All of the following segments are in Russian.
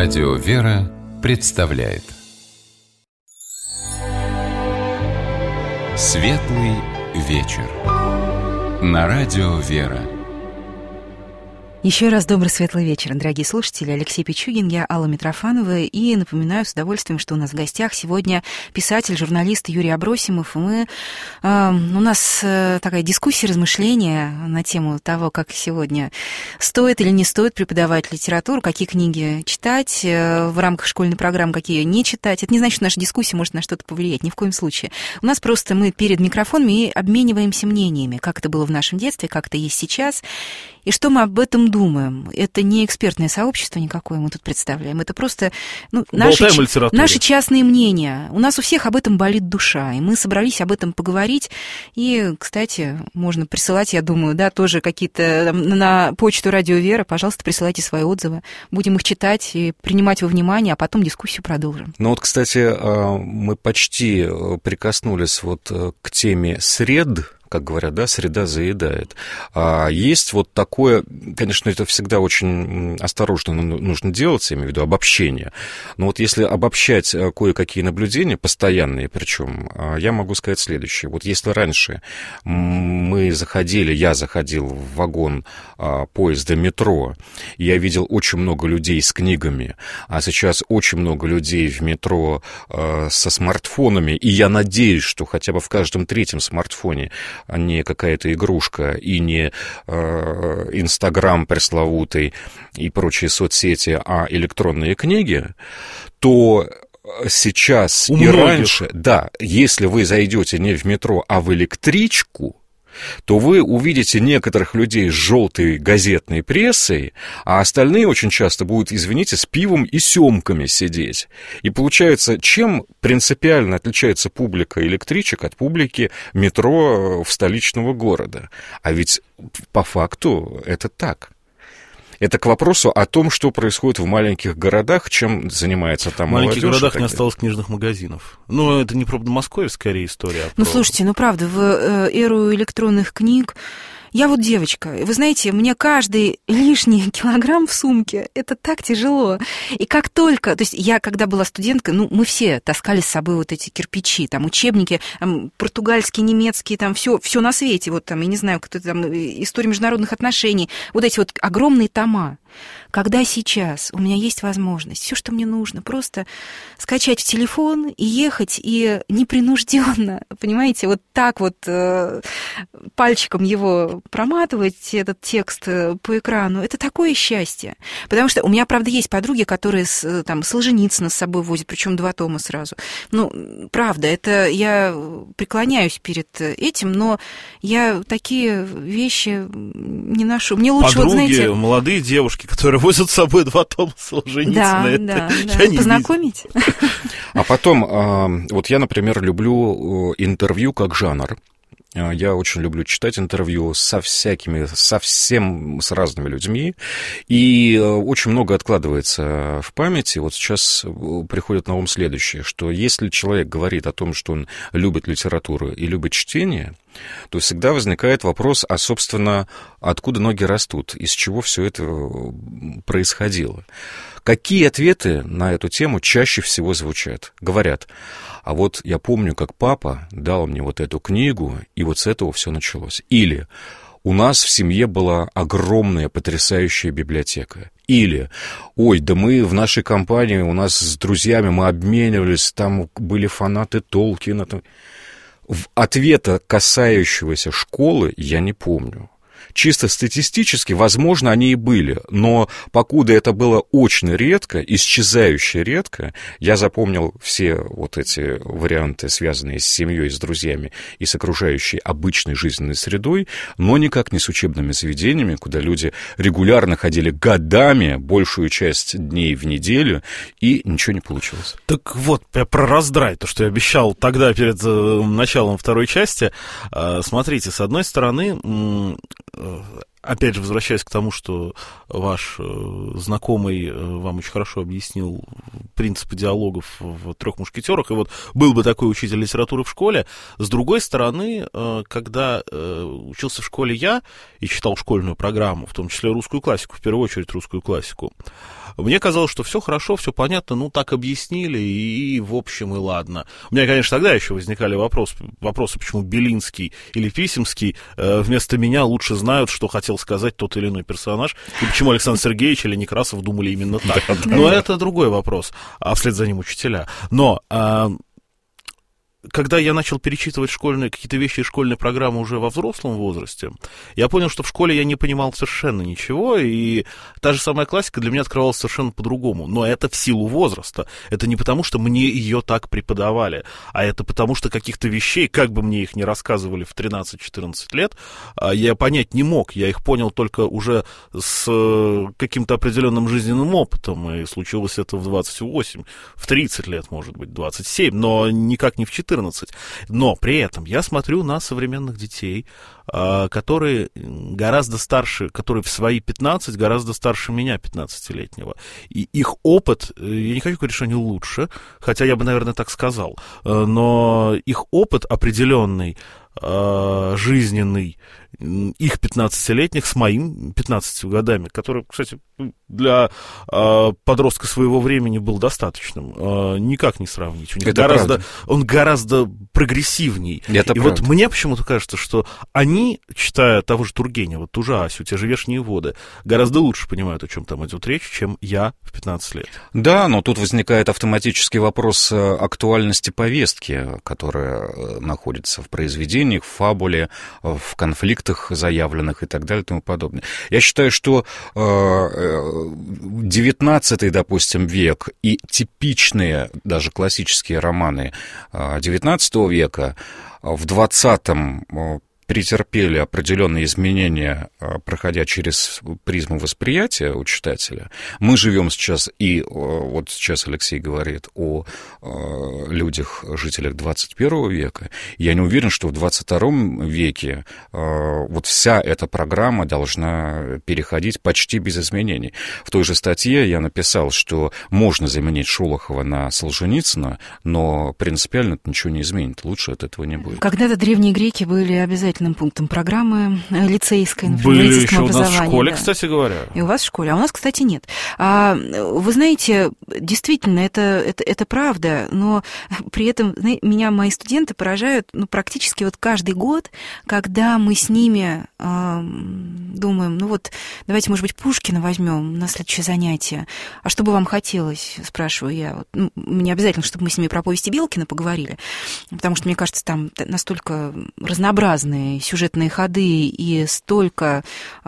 Радио «Вера» представляет Светлый вечер на Радио «Вера». Еще раз добрый светлый вечер, дорогие слушатели. Алексей Пичугин, я Алла Митрофанова. И напоминаю с удовольствием, что у нас в гостях сегодня писатель, журналист Юрий Абросимов. И у нас такая дискуссия, размышления на тему того, как сегодня стоит или не стоит преподавать литературу, какие книги читать в рамках школьной программы, какие не читать. Это не значит, что наша дискуссия может на что-то повлиять, ни в коем случае. У нас просто мы перед микрофонами и обмениваемся мнениями, как это было в нашем детстве, как это есть сейчас, и что мы об этом думаем. Это не экспертное сообщество никакое мы тут представляем. Это просто наши частные мнения. У нас у всех об этом болит душа. И мы собрались об этом поговорить. И, кстати, можно присылать, я думаю, да, тоже какие-то на почту Радио Вера. Пожалуйста, присылайте свои отзывы. Будем их читать и принимать во внимание, а потом дискуссию продолжим. Ну вот, кстати, мы почти прикоснулись вот к теме сред, как говорят, да, среда заедает. А есть вот такое, конечно, это всегда очень осторожно нужно делать, я имею в виду обобщение. Но вот если обобщать кое-какие наблюдения, постоянные причем, я могу сказать следующее. Вот если раньше я заходил в вагон поезда метро, и я видел очень много людей с книгами, а сейчас очень много людей в метро со смартфонами, и я надеюсь, что хотя бы в каждом третьем смартфоне не какая-то игрушка и не Инстаграм пресловутый и прочие соцсети, а электронные книги, то сейчас и раньше, да, если вы зайдете не в метро, а в электричку, то вы увидите некоторых людей с желтой газетной прессой, а остальные очень часто будут, извините, с пивом и семками сидеть. И получается, чем принципиально отличается публика электричек от публики метро в столичного города? А ведь по факту это так. Это к вопросу о том, что происходит в маленьких городах, чем занимается там молодежь. В маленьких городах не осталось книжных магазинов. Ну, это не про Подмосковье, скорее история. Ну, слушайте, правда, в эру электронных книг я вот девочка, вы знаете, мне каждый лишний килограмм в сумке, это так тяжело. И как только, то есть я, когда была студенткой, мы все таскали с собой вот эти кирпичи, там, учебники, португальские, немецкие, там, все на свете, вот там, я не знаю, кто-то там, история международных отношений, вот эти вот огромные тома. Когда сейчас у меня есть возможность, все, что мне нужно, просто скачать в телефон и ехать, и непринужденно, понимаете, вот так вот пальчиком его проматывать, этот текст по экрану, это такое счастье. Потому что у меня, правда, есть подруги, которые там Солженицына с собой возят, причем 2 тома сразу. Правда, это я преклоняюсь перед этим, но я такие вещи не ношу. Мне лучше, подруги, вот, знаете... молодые девушки, которые возят с собой 2 тома Солженицына. Да. Познакомить? А потом, вот я, например, люблю интервью как жанр. Я очень люблю читать интервью совсем с разными людьми, и очень много откладывается в памяти. Вот сейчас приходит на ум следующее, что если человек говорит о том, что он любит литературу и любит чтение, то всегда возникает вопрос, а, собственно, откуда ноги растут, из чего все это происходило. Какие ответы на эту тему чаще всего звучат? Говорят: а вот я помню, как папа дал мне вот эту книгу, и вот с этого все началось. Или у нас в семье была огромная, потрясающая библиотека. Или, ой, да мы в нашей компании, у нас с друзьями мы обменивались, там были фанаты Толкина. Ответа, касающегося школы, я не помню. Чисто статистически, возможно, они и были, но покуда это было очень редко, исчезающе редко, я запомнил все вот эти варианты, связанные с семьей, с друзьями и с окружающей обычной жизненной средой, но никак не с учебными заведениями, куда люди регулярно ходили годами, большую часть дней в неделю, и ничего не получилось. Так вот, про раздрай, то, что я обещал тогда перед началом второй части. Смотрите, с одной стороны, опять же, возвращаясь к тому, что ваш знакомый вам очень хорошо объяснил принципы диалогов в «Трех мушкетерах», и вот был бы такой учитель литературы в школе. С другой стороны, когда учился в школе я и читал школьную программу, в том числе русскую классику, в первую очередь русскую классику, мне казалось, что все хорошо, все понятно, ну, так объяснили, и в общем, и ладно. У меня, конечно, тогда еще возникали вопросы, почему Белинский или Писемский вместо меня лучше знают, что хотел сказать тот или иной персонаж, и почему Александр Сергеевич или Некрасов думали именно так. Но это другой вопрос, а вслед за ним учителя. Но когда я начал перечитывать какие-то вещи из школьной программы уже во взрослом возрасте, я понял, что в школе я не понимал совершенно ничего, и та же самая классика для меня открывалась совершенно по-другому. Но это в силу возраста. Это не потому, что мне ее так преподавали, а это потому, что каких-то вещей, как бы мне их ни рассказывали в 13-14 лет, я понять не мог. Я их понял только уже с каким-то определенным жизненным опытом, и случилось это в 28, в 30 лет, может быть, 27, но никак не в 14. Но при этом я смотрю на современных детей, которые гораздо старше, которые в свои 15 гораздо старше меня, 15-летнего. И их опыт, я не хочу говорить, что они лучше, хотя я бы, наверное, так сказал, но их опыт определенный, жизненный, их 15-летних с моим 15 годами, который, кстати, для подростка своего времени был достаточным, никак не сравнить. Он гораздо прогрессивней. И вот мне почему-то кажется, что они, читая того же Тургенева, ту же Асю, те же «Вешние воды», гораздо лучше понимают, о чем там идет речь, чем я в 15 лет. Да, но тут возникает автоматический вопрос актуальности повестки, которая находится в произведениях, в фабуле, в конфликтах заявленных и так далее и тому подобное. Я считаю, что 19, допустим, век и типичные, даже классические романы 19 века в 20-м претерпели определенные изменения, проходя через призму восприятия у читателя. Мы живем сейчас, и вот сейчас Алексей говорит о людях, жителях 21 века. Я не уверен, что в 22 веке вот вся эта программа должна переходить почти без изменений. В той же статье я написал, что можно заменить Шолохова на Солженицына, но принципиально это ничего не изменит. Лучше от этого не будет. Когда-то древние греки были обязательным пунктом программы лицейской, например, были еще у нас в школе, да. Кстати говоря. И у вас в школе, а у нас, кстати, нет. Вы знаете, действительно, это правда, но при этом меня мои студенты поражают практически вот каждый год, когда мы с ними думаем, давайте, может быть, Пушкина возьмем на следующее занятие. А что бы вам хотелось, спрашиваю я. Мне обязательно, чтобы мы с ними про повести Белкина поговорили, потому что, мне кажется, там настолько разнообразные сюжетные ходы и столько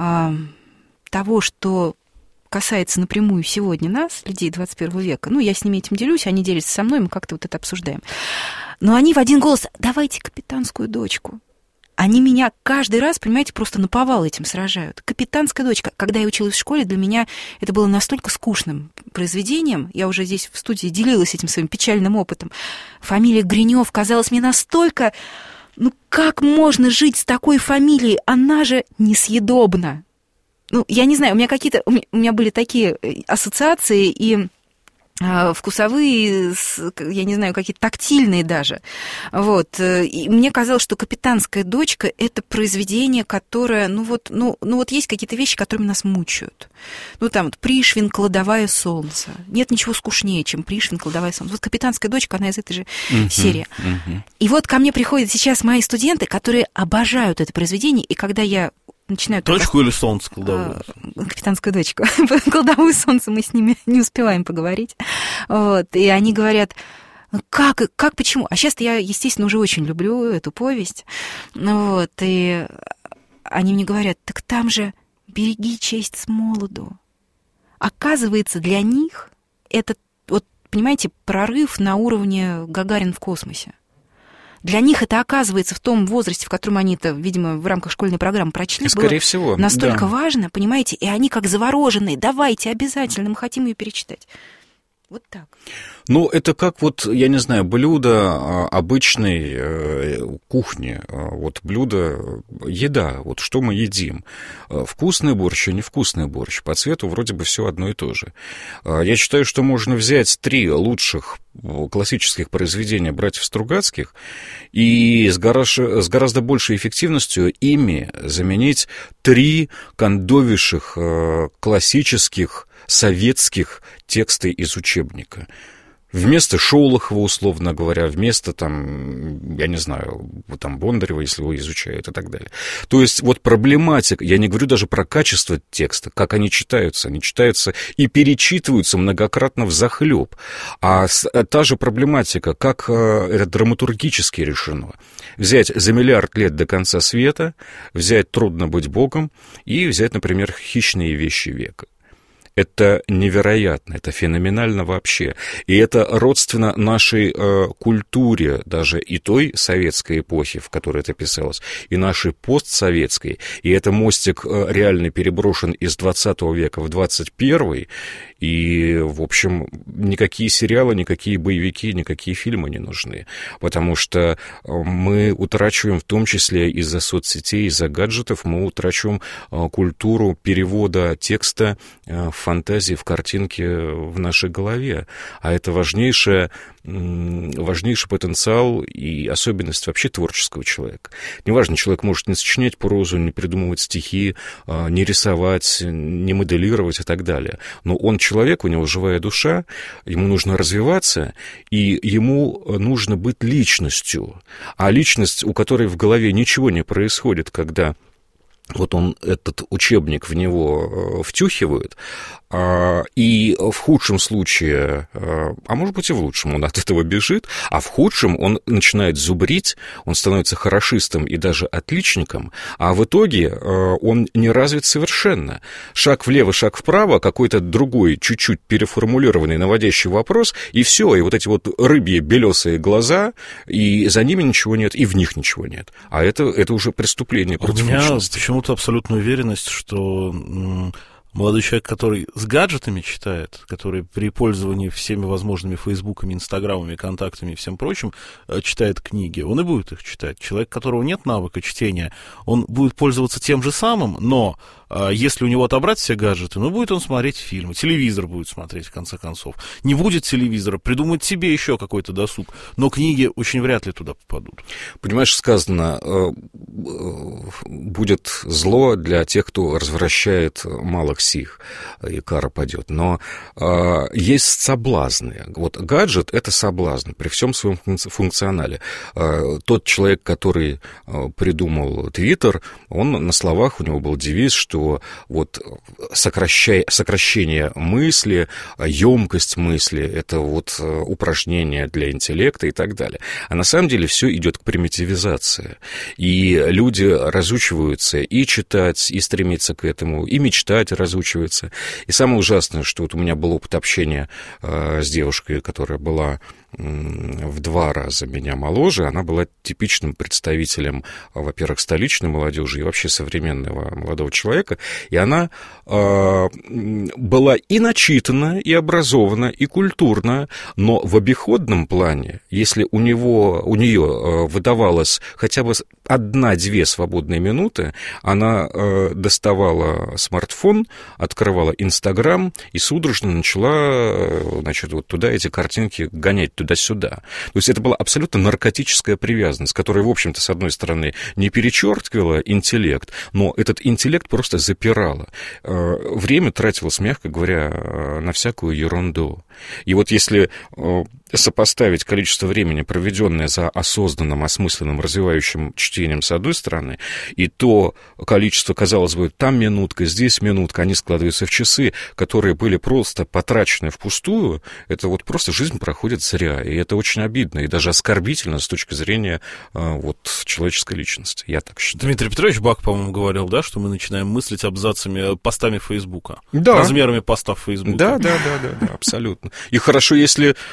того, что касается напрямую сегодня нас, людей 21 века. Я с ними этим делюсь, они делятся со мной, мы как-то вот это обсуждаем. Но они в один голос: давайте «Капитанскую дочку». Они меня каждый раз, понимаете, просто наповал этим сражают. «Капитанская дочка». Когда я училась в школе, для меня это было настолько скучным произведением. Я уже здесь в студии делилась этим своим печальным опытом. Фамилия Гринёв казалась мне настолько... как можно жить с такой фамилией? Она же несъедобна. Я не знаю, у меня были такие ассоциации и вкусовые, я не знаю, какие-то тактильные даже. И мне казалось, что «Капитанская дочка» — это произведение, которое, есть какие-то вещи, которыми нас мучают. Пришвин, «Кладовая солнца». Нет ничего скучнее, чем Пришвин, «Кладовая солнца». «Капитанская дочка», она из этой же серии. И ко мне приходят сейчас мои студенты, которые обожают это произведение, и когда я начинаю... Дочку или солнце кладовую? Капитанскую дочку. Кладовую солнце мы с ними не успеваем поговорить. И они говорят: как, почему? А сейчас я, естественно, уже очень люблю эту повесть. И они мне говорят: так там же «береги честь с молоду». Оказывается, для них это, понимаете, прорыв на уровне Гагарин в космосе. Для них это, оказывается, в том возрасте, в котором они это, видимо, в рамках школьной программы прочли, скорее всего, настолько важно, понимаете, и они как завороженные: давайте, обязательно, мы хотим ее перечитать. Вот так. Ну, это как вот, я не знаю, блюдо обычной кухни. Вот блюдо, еда, вот что мы едим. Вкусный борщ и невкусный борщ. По цвету вроде бы все одно и то же. Я считаю, что можно взять 3 лучших классических произведения братьев Стругацких и с гораздо большей эффективностью ими заменить 3 кондовейших классических советских текста из учебника. Вместо Шолохова, условно говоря, вместо, там, я не знаю, там, Бондарева, если его изучают и так далее. То есть вот проблематика, я не говорю даже про качество текста, как они читаются и перечитываются многократно взахлеб. А та же проблематика, как это драматургически решено. Взять «За миллиард лет до конца света», взять «Трудно быть Богом» и взять, например, «Хищные вещи века». Это невероятно, это феноменально вообще. И это родственно нашей культуре, даже и той советской эпохи, в которой это писалось, и нашей постсоветской. И это мостик реально переброшен из 20 века в 21. И, в общем, никакие сериалы, никакие боевики, никакие фильмы не нужны. Потому что мы утрачиваем, в том числе из-за соцсетей, из-за гаджетов, мы утрачиваем культуру перевода текста в фантазии, в картинке в нашей голове. А это важнейший потенциал и особенность вообще творческого человека. Неважно, человек может не сочинять прозу, не придумывать стихи, не рисовать, не моделировать и так далее. Но он человек, у него живая душа, ему нужно развиваться, и ему нужно быть личностью. А личность, у которой в голове ничего не происходит, когда вот он этот учебник в него втюхивает, и в худшем случае, а может быть и в лучшем, он от этого бежит, а в худшем он начинает зубрить, он становится хорошистом и даже отличником, а в итоге он не развит совершенно. Шаг влево, шаг вправо, какой-то другой, чуть-чуть переформулированный, наводящий вопрос, и все, и вот эти вот рыбьи белесые глаза, и за ними ничего нет, и в них ничего нет. А это уже преступление против личности. Почему-то абсолютная уверенность, что молодой человек, который с гаджетами читает, который при пользовании всеми возможными фейсбуками, инстаграмами, контактами и всем прочим читает книги, он и будет их читать. Человек, у которого нет навыка чтения, он будет пользоваться тем же самым, но если у него отобрать все гаджеты, будет он смотреть фильмы, телевизор будет смотреть, в конце концов. Не будет телевизора, придумать себе еще какой-то досуг, но книги очень вряд ли туда попадут. Понимаешь, сказано, будет зло для тех, кто развращает малых сих, и кара падет. Но есть соблазны. Вот гаджет — это соблазн при всем своем функционале. Тот человек, который придумал Твиттер, он на словах, у него был девиз, что вот сокращение мысли, емкость мысли — это вот упражнение для интеллекта и так далее. А на самом деле все идет к примитивизации. И люди разучиваются и читать, и стремиться к этому, и мечтать разучиваются. И самое ужасное, что вот у меня был опыт общения с девушкой, которая была в 2 раза меня моложе, она была типичным представителем, во-первых, столичной молодежи и вообще современного молодого человека, и она была и начитана, и образована, и культурна, но в обиходном плане, если у нее выдавалось хотя бы 1-2 свободные минуты, она доставала смартфон, открывала Инстаграм и судорожно начала, значит, вот туда эти картинки гонять туда-сюда. То есть это была абсолютно наркотическая привязанность, которая, в общем-то, с одной стороны, не перечеркивала интеллект, но этот интеллект просто запирала. Время тратилось, мягко говоря, на всякую ерунду. И вот если сопоставить количество времени, проведенное за осознанным, осмысленным, развивающим чтением с одной стороны, и то количество, казалось бы, там минутка, здесь минутка, они складываются в часы, которые были просто потрачены впустую, это вот просто жизнь проходит зря, и это очень обидно, и даже оскорбительно с точки зрения вот человеческой личности, я так считаю. Дмитрий Петрович Бак, по-моему, говорил, да, что мы начинаем мыслить абзацами, постами Фейсбука, да. Размерами поста в Фейсбуке. Да, абсолютно. И хорошо, если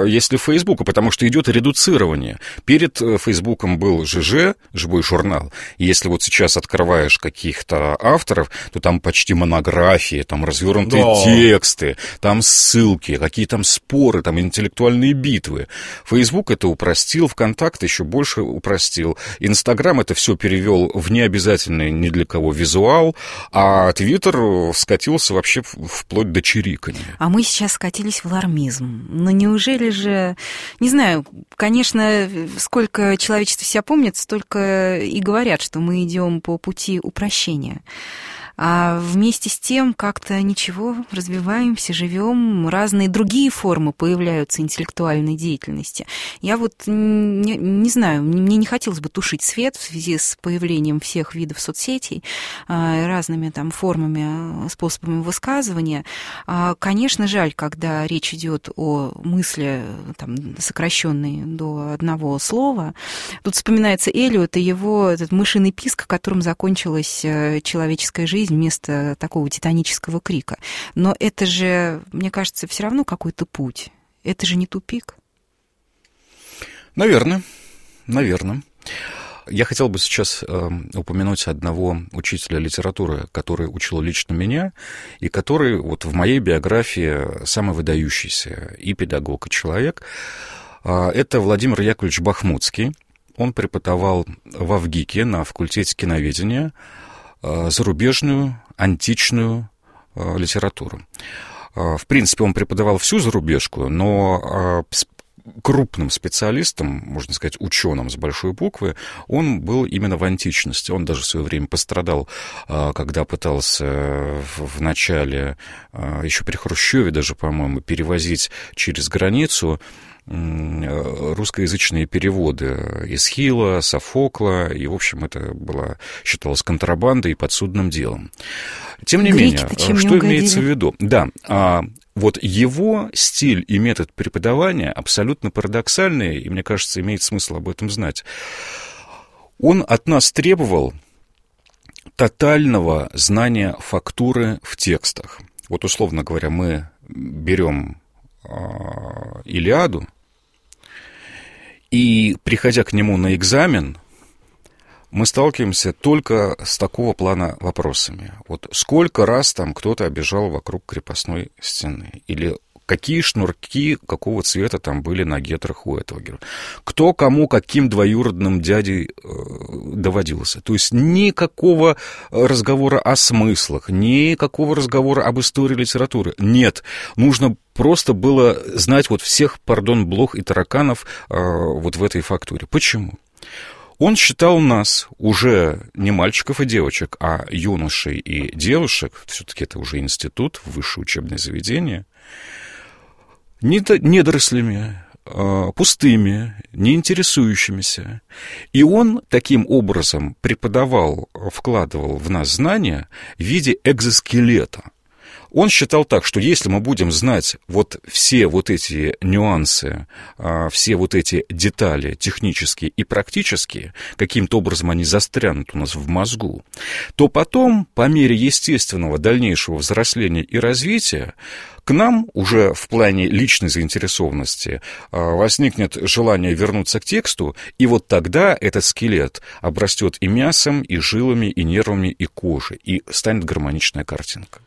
если Фейсбука, потому что идет редуцирование. Перед Фейсбуком был ЖЖ, живой журнал. И если вот сейчас открываешь каких-то авторов, то там почти монографии, там развернутые тексты, там ссылки, какие там споры, там интеллектуальные битвы. Фейсбук это упростил, ВКонтакт еще больше упростил. Инстаграм это все перевел в необязательный ни для кого визуал, а Твиттер скатился вообще вплоть до чириканья. А мы сейчас скатились в алармизм. Но неужели же... Не знаю, конечно, сколько человечество себя помнит, столько и говорят, что мы идем по пути упрощения. А вместе с тем как-то ничего, развиваемся, живем, разные другие формы появляются интеллектуальной деятельности. Я вот не знаю, мне не хотелось бы тушить свет в связи с появлением всех видов соцсетей, разными там формами, способами высказывания. Конечно, жаль, когда речь идет о мысли, там, сокращенной до одного слова. Тут вспоминается Эллиот и его этот мышиный писк, которым закончилась человеческая жизнь вместо такого титанического крика. Но это же, мне кажется, все равно какой-то путь. Это же не тупик. Наверное. Я хотел бы сейчас упомянуть одного учителя литературы, который учил лично меня, и который вот в моей биографии самый выдающийся и педагог, и человек. Это Владимир Яковлевич Бахмутский. Он преподавал в ВГИКе на факультете киноведения зарубежную, античную литературу. В принципе, он преподавал всю зарубежку, но крупным специалистом, можно сказать, ученым с большой буквы, он был именно в античности. Он даже в свое время пострадал, когда пытался в начале, еще при Хрущеве даже, по-моему, перевозить через границу русскоязычные переводы Эсхила, Софокла, и, в общем, это считалось контрабандой и подсудным делом. Тем не менее, что имеется в виду? Да, вот его стиль и метод преподавания абсолютно парадоксальный, и, мне кажется, имеет смысл об этом знать. Он от нас требовал тотального знания фактуры в текстах. Вот, условно говоря, мы берем Илиаду, и, приходя к нему на экзамен, мы сталкиваемся только с такого плана вопросами. Вот сколько раз там кто-то обежал вокруг крепостной стены? Или какие шнурки какого цвета там были на гетрах у этого героя? Кто кому каким двоюродным дядей доводился? То есть никакого разговора о смыслах, никакого разговора об истории литературы. Нет, нужно просто было знать вот всех, блох и тараканов вот в этой фактуре. Почему? Он считал нас, уже не мальчиков и девочек, а юношей и девушек, все-таки это уже институт, высшее учебное заведение, недорослями, пустыми, неинтересующимися. И он таким образом преподавал, вкладывал в нас знания в виде экзоскелета. Он считал так, что если мы будем знать вот все вот эти нюансы, все вот эти детали технические и практические, каким-то образом они застрянут у нас в мозгу, то потом, по мере естественного дальнейшего взросления и развития, к нам уже в плане личной заинтересованности возникнет желание вернуться к тексту, и вот тогда этот скелет обрастет и мясом, и жилами, и нервами, и кожей, и станет гармоничная картинка.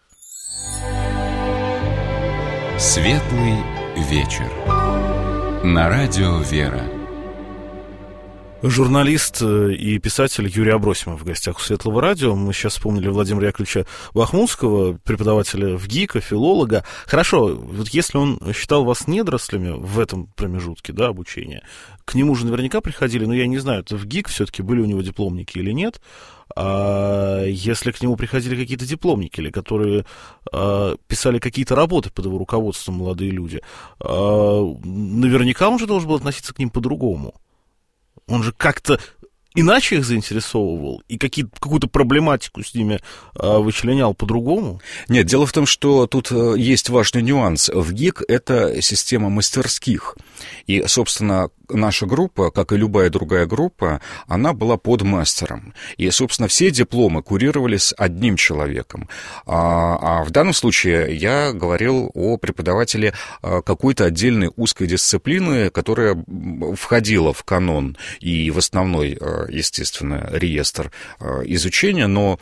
Светлый вечер. На радио «Вера». Журналист и писатель Юрий Абросимов в гостях у Светлого радио. Мы сейчас вспомнили Владимира Яковлевича Бахмутского, преподавателя ВГИКа, филолога. Хорошо, вот если он считал вас недорослями в этом промежутке, да, обучения, к нему же наверняка приходили, но я не знаю, это ВГИК все-таки, были у него дипломники или нет. А если к нему приходили какие-то дипломники, или которые писали какие-то работы под его руководством, молодые люди, наверняка он же должен был относиться к ним по-другому. Он же как-то иначе их заинтересовывал и какую-то проблематику с ними вычленял по-другому? Нет, дело в том, что тут есть важный нюанс. В ГИК это система мастерских. И, собственно, наша группа, как и любая другая группа, она была под мастером. И, собственно, все дипломы курировались одним человеком. А в данном случае я говорил о преподавателе какой-то отдельной узкой дисциплины, которая входила в канон и в основной, естественно, реестр изучения, но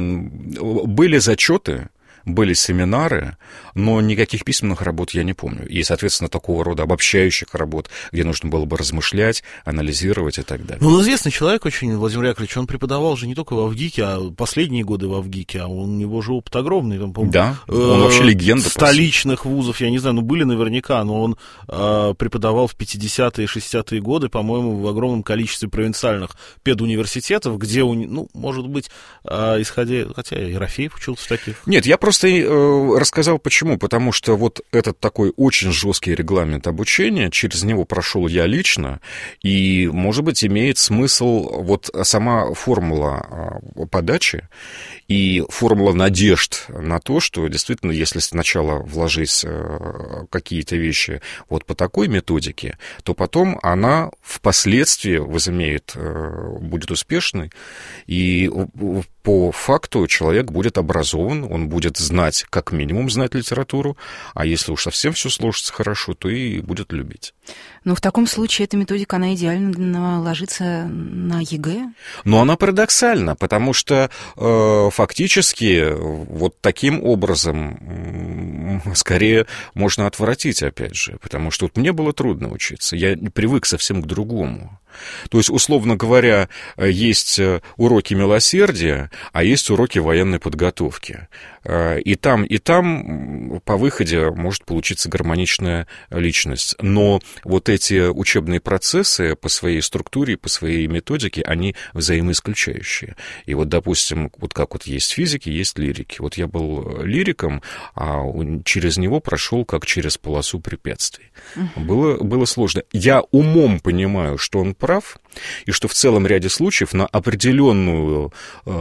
были зачеты, были семинары, но никаких письменных работ я не помню. И, соответственно, такого рода обобщающих работ, где нужно было бы размышлять, анализировать и так далее. Ну, он известный человек очень, Владимир Яковлевич, он преподавал же не только в ВГИКе, а последние годы в ВГИКе, а у него же опыт огромный. Там, да, он вообще легенда. Столичных вузов, я не знаю, были наверняка, но он преподавал в 50-е и 60-е годы, по-моему, в огромном количестве провинциальных педуниверситетов, где, может быть, исходя, хотя Ерофеев учился в таких. Нет, я просто рассказал, почему. Потому что вот этот такой очень жесткий регламент обучения, через него прошел я лично, и, может быть, имеет смысл вот сама формула подачи и формула надежд на то, что действительно, если сначала вложить какие-то вещи вот по такой методике, то потом она впоследствии будет успешной, и по факту человек будет образован, он будет знать, как минимум знать литературу, а если уж совсем все сложится хорошо, то и будет любить. Но в таком случае эта методика, она идеально ложится на ЕГЭ? Но она парадоксальна, потому что фактически вот таким образом скорее можно отвратить, опять же, потому что вот мне было трудно учиться, я привык совсем к другому. То есть, условно говоря, есть уроки милосердия, а есть уроки военной подготовки. И там по выходе может получиться гармоничная личность. Но вот эти учебные процессы по своей структуре, по своей методике, они взаимоисключающие. И вот, допустим, вот как вот есть физики, есть лирики. Вот я был лириком, а через него прошел как через полосу препятствий. Было сложно. Я умом понимаю, что он прав, и что в целом ряде случаев на определенный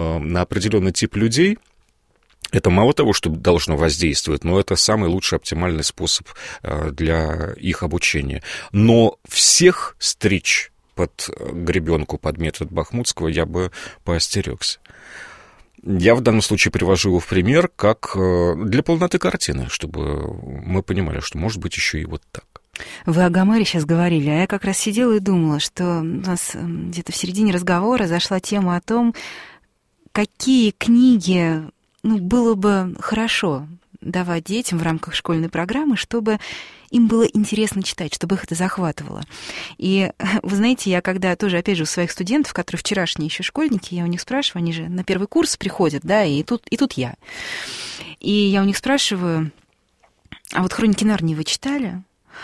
тип людей это мало того, что должно воздействовать, но это самый лучший оптимальный способ для их обучения. Но всех стричь под гребенку, под метод Бахмутского я бы поостерегся. Я в данном случае привожу его в пример как для полноты картины, чтобы мы понимали, что может быть еще и вот так. Вы о Гомере сейчас говорили, а я как раз сидела и думала, что у нас где-то в середине разговора зашла тема о том, какие книги было бы хорошо давать детям в рамках школьной программы, чтобы им было интересно читать, чтобы их это захватывало. И вы знаете, я когда тоже, опять же, у своих студентов, которые вчерашние еще школьники, я у них спрашиваю, они же на первый курс приходят, да, и тут я. И я у них спрашиваю, а вот «Хроники Нарнии» вы читали?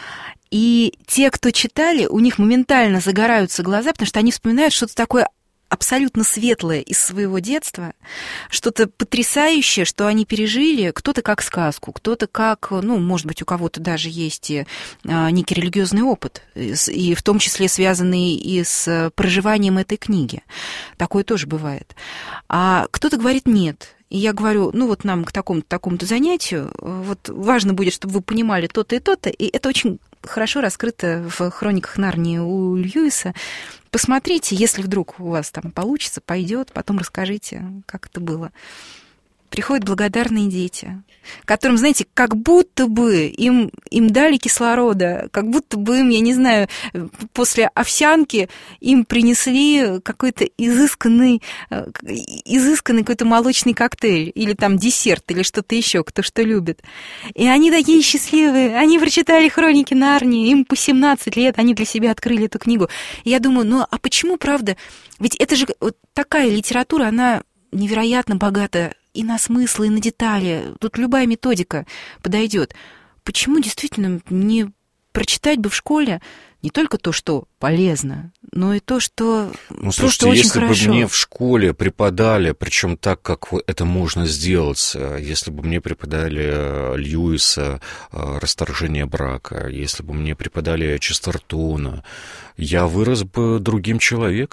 И те, кто читали, у них моментально загораются глаза, потому что они вспоминают что-то такое абсолютно светлое из своего детства, что-то потрясающее, что они пережили, кто-то как сказку, кто-то как, может быть, у кого-то даже есть некий религиозный опыт, и в том числе связанный и с проживанием этой книги. Такое тоже бывает. А кто-то говорит «нет». И я говорю, вот нам к такому-то занятию, вот важно будет, чтобы вы понимали то-то и то-то, и это очень хорошо раскрыто в «Хрониках Нарнии» у Льюиса. Посмотрите, если вдруг у вас там получится, пойдет, потом расскажите, как это было. Приходят благодарные дети, которым, знаете, как будто бы им дали кислорода, как будто бы им, я не знаю, после овсянки им принесли какой-то изысканный какой-то молочный коктейль или там десерт или что-то еще, кто что любит. И они такие счастливые, они прочитали «Хроники Нарнии», им по 17 лет, они для себя открыли эту книгу. И я думаю, а почему, правда? Ведь это же вот такая литература, она невероятно богата и на смыслы, и на детали. Тут любая методика подойдет. Почему действительно не прочитать бы в школе не только то, что полезно, но и то, что просто очень если хорошо. Бы мне в школе преподали, причем так, как это можно сделать, если бы мне преподали Льюиса «Расторжение брака», если бы мне преподали Честертона, я вырос бы другим человеком.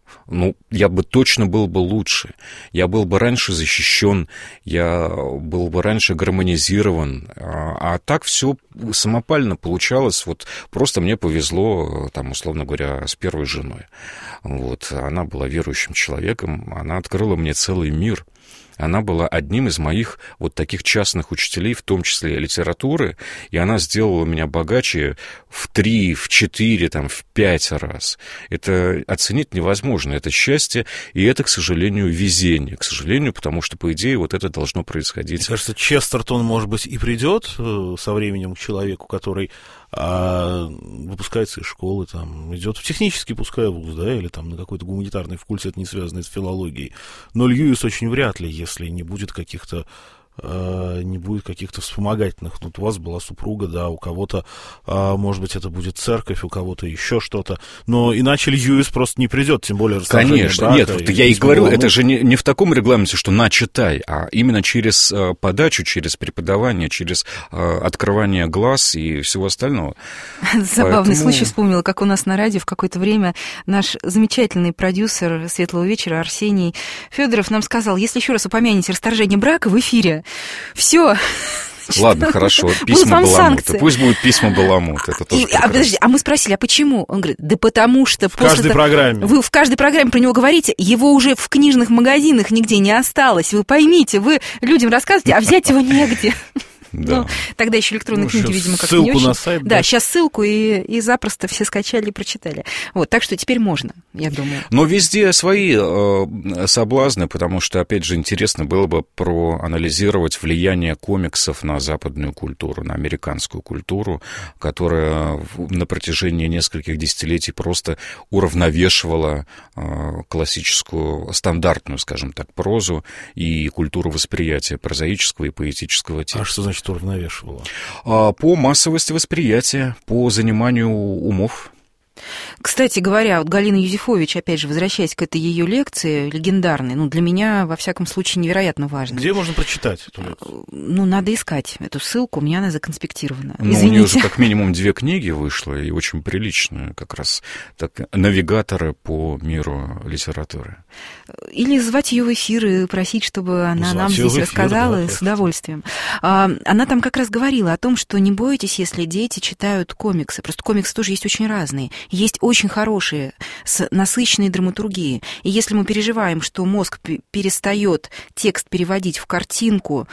я бы точно был бы лучше. Я был бы раньше защищен, я был бы раньше гармонизирован. А так все самопально получалось. Вот просто мне повезло, там, условно говоря, с первой женой. Вот. Она была верующим человеком, она открыла мне целый мир. Она была одним из моих вот таких частных учителей, в том числе и литературы, и она сделала меня богаче в 3, в 4, там, в 5 раз. Это оценить невозможно, это счастье, и это, к сожалению, везение. К сожалению, потому что, по идее, вот это должно происходить. Мне кажется, Честертон, может быть, и придет со временем к человеку, который выпускается из школы, там, идет в технический, пускай, вуз, да, или там на какой-то гуманитарный факультет, не связанный с филологией. Но Льюис очень вряд ли, если не будет каких-то вспомогательных. Вот у вас была супруга, да, у кого-то, может быть, это будет церковь, у кого-то еще что-то. Но иначе Льюис просто не придет, тем более расторжение Конечно, брака. нет, вот я и говорю, это же не в таком регламенте, что начитай, а именно через подачу, через преподавание, через открывание глаз и всего остального. Забавный случай вспомнила, как у нас на радио в какое-то время наш замечательный продюсер «Светлого вечера» Арсений Федоров нам сказал: если еще раз упомянете расторжение брака в эфире, все. Ладно, хорошо, письма Баламута. Пусть будут письма Баламута. Это тоже подожди, а мы спросили, а почему? Он говорит, да потому что... В каждой программе. Вы в каждой программе про него говорите, его уже в книжных магазинах нигде не осталось. Вы поймите, вы людям рассказываете, а взять его негде. Да. Ну, тогда еще электронные книги, видимо, как-то не очень. Ссылку на сайт. Да, сейчас ссылку, и запросто все скачали и прочитали. Вот, так что теперь можно, я думаю. Но везде свои соблазны, потому что, опять же, интересно было бы проанализировать влияние комиксов на западную культуру, на американскую культуру, которая на протяжении нескольких десятилетий просто уравновешивала классическую, стандартную, скажем так, прозу и культуру восприятия прозаического и поэтического типа. А что значит уравновешивало? По массовости восприятия, по заниманию умов. Кстати говоря, вот Галина Юзефович, опять же, возвращаясь к этой ее лекции легендарной, для меня, во всяком случае, невероятно важно. Где можно прочитать эту лекцию? Надо искать эту ссылку, у меня она законспектирована. У нее же как минимум 2 книги вышло, и очень приличные, как раз так, навигаторы по миру литературы. Или звать ее в эфир и просить, чтобы она нам здесь рассказала, да, с удовольствием. Она там как раз говорила о том, что не бойтесь, если дети читают комиксы. Просто комиксы тоже есть очень разные. Есть очень хорошие, с насыщенной драматургией. И если мы переживаем, что мозг перестает текст переводить в картинку,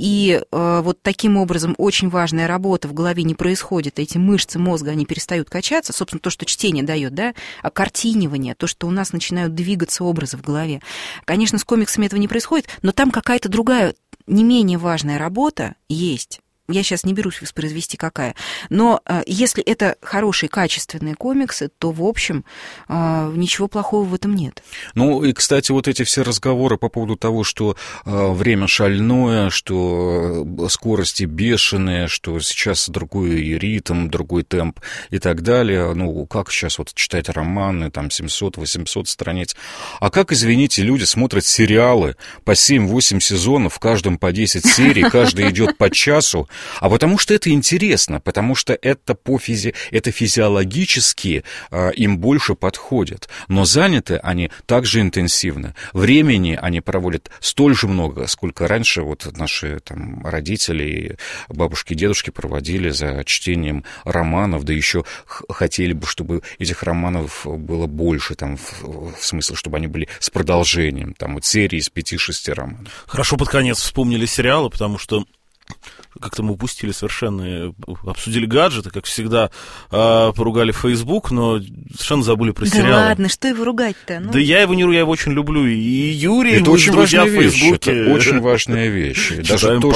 и вот таким образом очень важная работа в голове не происходит, эти мышцы мозга, они перестают качаться, собственно, то, что чтение дает, да, окартинивание, то, что у нас начинают двигаться образы в голове. Конечно, с комиксами этого не происходит, но там какая-то другая, не менее важная работа есть. Я сейчас не берусь воспроизвести, какая. Но если это хорошие, качественные комиксы, то, в общем, ничего плохого в этом нет. Ну, и, кстати, вот эти все разговоры по поводу того, что время шальное, что скорости бешеные, что сейчас другой ритм, другой темп и так далее. Ну, как сейчас вот читать романы, там, 700-800 страниц. А как, извините, люди смотрят сериалы по 7-8 сезонов, в каждом по 10 серий, каждый идет по часу, а потому что это интересно, потому что это это физиологически им больше подходит. Но заняты они также интенсивно. Времени они проводят столь же много, сколько раньше вот наши там родители, бабушки, дедушки проводили за чтением романов, да еще хотели бы, чтобы этих романов было больше, там, в смысле, чтобы они были с продолжением, там, вот серии из 5-6 романов. Хорошо, под конец вспомнили сериалы, потому что как-то мы упустили совершенно, обсудили гаджеты, как всегда, поругали Facebook, но совершенно забыли про сериалы. Да ладно, что его ругать-то? Да я его не ругаю, я его очень люблю. И Юрий, это очень важная вещь. Это очень важная вещь. Даже то,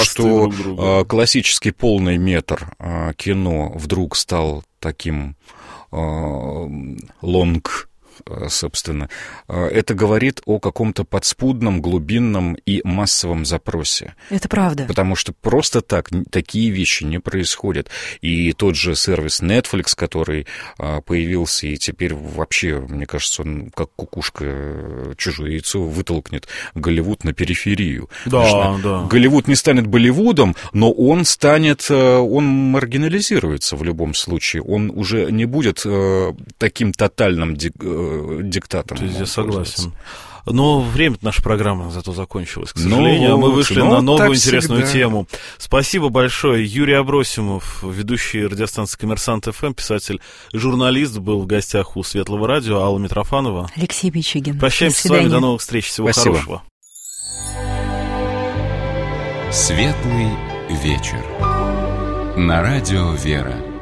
что классический полный метр кино вдруг стал таким лонг, собственно, это говорит о каком-то подспудном, глубинном и массовом запросе. Это правда. Потому что просто так такие вещи не происходят. И тот же сервис Netflix, который появился, и теперь вообще, мне кажется, он как кукушка чужое яйцо вытолкнет Голливуд на периферию. Да, да. Голливуд не станет Болливудом, но он маргинализируется в любом случае. Он уже не будет таким тотальным диктатом. То есть я согласен. Но время нашей программы зато закончилось, к сожалению. А мы вышли на новую интересную тему. Спасибо большое. Юрий Абросимов, ведущий радиостанции «Коммерсант ФМ», писатель, журналист, был в гостях у Светлого радио. Алла Митрофанова. Алексей Пичугин. Прощаемся с вами. До новых встреч. Всего хорошего. Светлый вечер. На радио «Вера».